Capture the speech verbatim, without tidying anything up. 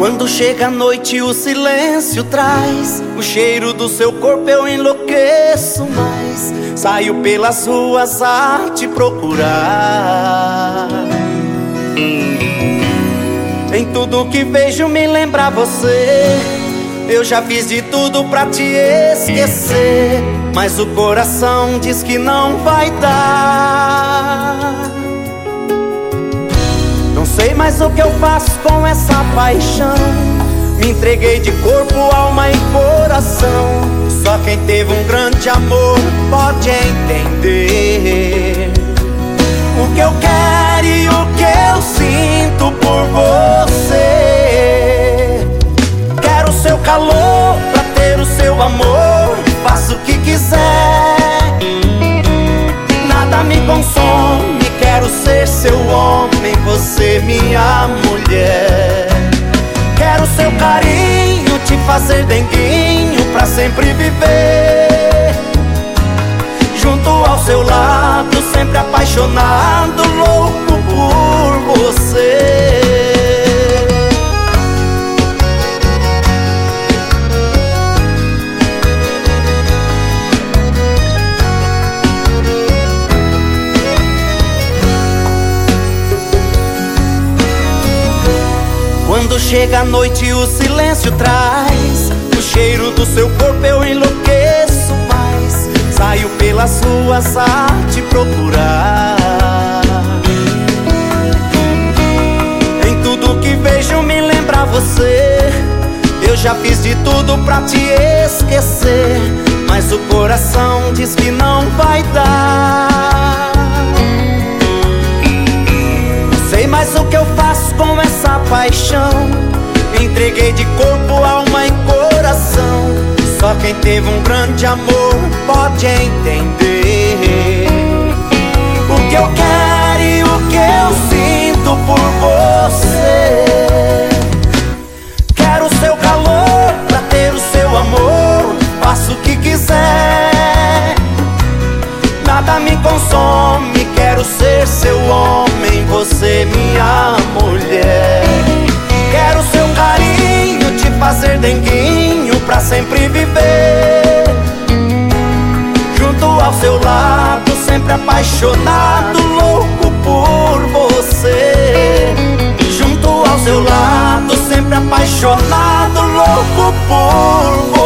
Quando chega a noite o silêncio traz o cheiro do seu corpo, eu enlouqueço mais. Saio pelas ruas a te procurar. Em tudo que vejo me lembra você. Eu já fiz de tudo pra te esquecer, mas o coração diz que não vai dar. Não sei mais o que eu faço com essa paixão. Me entreguei de corpo, alma e coração. Só quem teve um grande amor pode entender o que eu quero e o que eu sinto por você. Quero o seu calor pra ter o seu amor. Faço o que quiser, nada me consome. Quero ser seu homem, você minha mulher. Quero seu carinho, te fazer denguinho pra sempre viver junto ao seu lado, sempre apaixonado, louco por você. Quando chega a noite o silêncio traz o cheiro do seu corpo, eu enlouqueço mais. Saio pelas ruas a te procurar. Em tudo que vejo me lembra você. Eu já fiz de tudo pra te esquecer, mas o coração diz que não vai dar. Não sei mais o que eu faço com essa paixão. Me entreguei de corpo, alma e coração. Só quem teve um grande amor pode entender o que eu quero e o que eu sinto por você. Quero o seu calor pra ter o seu amor. Faço o que quiser, nada me consome. Quero ser seu homem, você minha mulher. Quero seu carinho, te fazer denguinho pra sempre viver junto ao seu lado, sempre apaixonado, louco por você. Junto ao seu lado, sempre apaixonado, louco por você.